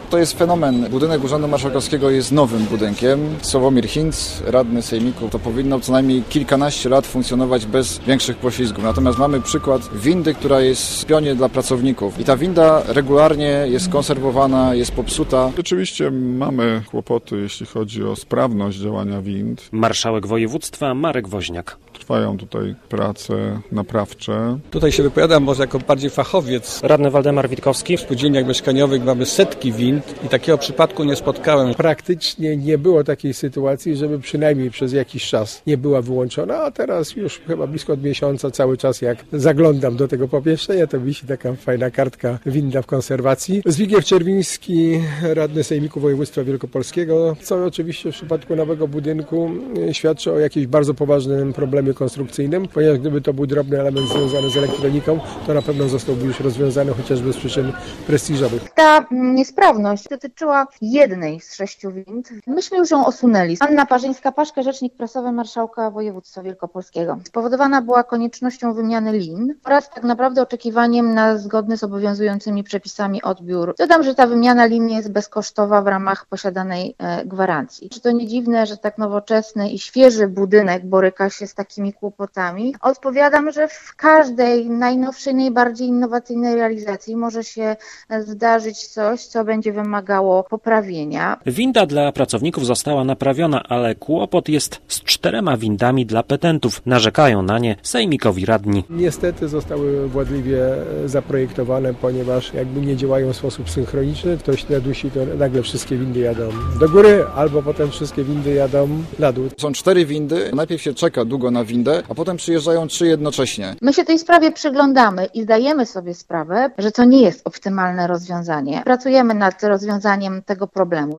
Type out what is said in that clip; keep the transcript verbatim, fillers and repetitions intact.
To jest fenomen. Budynek Urzędu Marszałkowskiego jest nowym budynkiem. Sławomir Hinz, radny sejmiku, to powinno co najmniej kilkanaście lat funkcjonować bez większych poślizgów. Natomiast mamy przykład windy, która jest w pionie dla pracowników. I ta winda regularnie jest konserwowana, jest popsuta. Rzeczywiście mamy kłopoty, jeśli chodzi o sprawność działania wind. Marszałek województwa Marek Woźniak. Trwają tutaj prace naprawcze. Tutaj się wypowiadam może jako bardziej fachowiec. Radny Waldemar Witkowski. W spółdzielniach mieszkaniowych mamy setki wind i takiego przypadku nie spotkałem. Praktycznie nie było takiej sytuacji, żeby przynajmniej przez jakiś czas nie była wyłączona, a teraz już chyba blisko od miesiąca cały czas jak zaglądam do tego pomieszczenia, to wisi taka fajna kartka winda w konserwacji. Zbigniew Czerwiński, radny Sejmiku Województwa Wielkopolskiego, co oczywiście w przypadku nowego budynku świadczy o jakimś bardzo poważnym problemie konstrukcyjnym, ponieważ gdyby to był drobny element związany z elektroniką, to na pewno zostałby już rozwiązany chociażby z przyczyn prestiżowych. Ta niesprawność dotyczyła jednej z sześciu wind. Myśmy już ją usunęli. Anna Parzyńska-Paszka, rzecznik prasowy Marszałka Województwa Wielkopolskiego. Spowodowana była koniecznością wymiany lin oraz tak naprawdę oczekiwaniem na zgodny z obowiązującymi przepisami odbiór. Dodam, że ta wymiana lin jest bezkosztowa w ramach posiadanej e, gwarancji. Czy to nie dziwne, że tak nowoczesny i świeży budynek boryka się z takimi kłopotami? Odpowiadam, że w każdej najnowszej, najbardziej innowacyjnej realizacji może się zdarzyć coś, co będzie wymagało poprawienia. Winda dla pracowników została naprawiona, ale kłopot jest z czterema windami dla petentów. Narzekają na nie sejmikowi radni. Niestety zostały wadliwie zaprojektowane, ponieważ jakby nie działają w sposób synchroniczny. Ktoś nadusi, to nagle wszystkie windy jadą do góry, albo potem wszystkie windy jadą na dół. Są cztery windy, najpierw się czeka długo na windę, a potem przyjeżdżają trzy jednocześnie. My się tej sprawie przyglądamy i zdajemy sobie sprawę, że to nie jest optymalne rozwiązanie. Pracujemy nad rozwiązaniem tego problemu.